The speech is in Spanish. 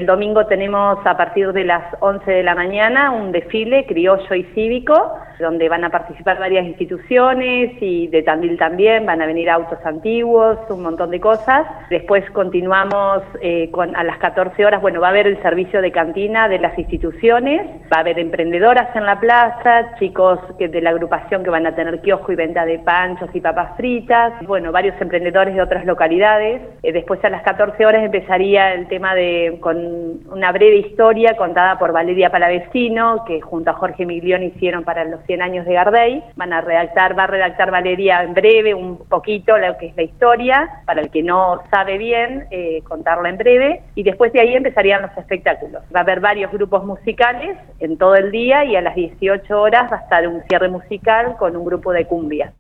El domingo tenemos a partir de las 11 de la mañana un desfile criollo y cívico, donde van a participar varias instituciones y de Tandil también, van a venir autos antiguos, un montón de cosas. Después continuamos a las 14 horas, va a haber el servicio de cantina de las instituciones, va a haber emprendedoras en la plaza, chicos de la agrupación que van a tener kiosco y venta de panchos y papas fritas, varios emprendedores de otras localidades. Después a las 14 horas empezaría el tema con una breve historia contada por Valeria Palavecino, que junto a Jorge Miglioni hicieron para los 100 años de Gardey. Va a redactar Valeria en breve un poquito lo que es la historia, para el que no sabe bien, contarla en breve, y después de ahí empezarían los espectáculos. Va a haber varios grupos musicales en todo el día y a las 18 horas va a estar un cierre musical con un grupo de cumbia.